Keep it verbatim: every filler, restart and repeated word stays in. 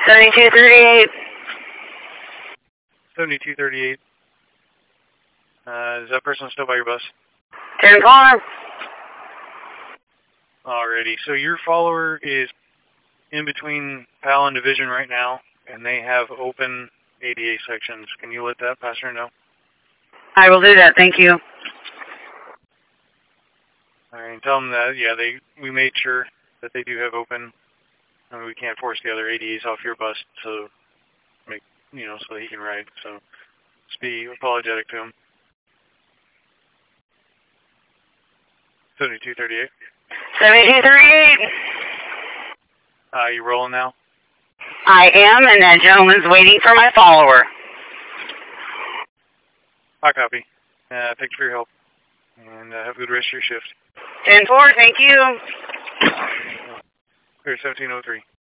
seventy-two thirty-eight. seventy-two thirty-eight. Uh, is that person still by your bus? ten four. Alrighty, so your follower is in between Pal and Division right now, and they have open A D A sections. Can you let that passenger know? I will do that, thank you. Alright, tell them that, yeah, they we made sure that they do have open. I mean, we can't force the other A D As off your bus, so make, you know, so he can ride, so just be apologetic to him. seventy-two thirty-eight. seventy-two thirty-eight. Uh, you rolling now? I am, and that gentleman's waiting for my follower. I copy. Uh, thank you for your help, and uh, have a good rest of your shift. ten four, thank you. Clear seventeen oh three.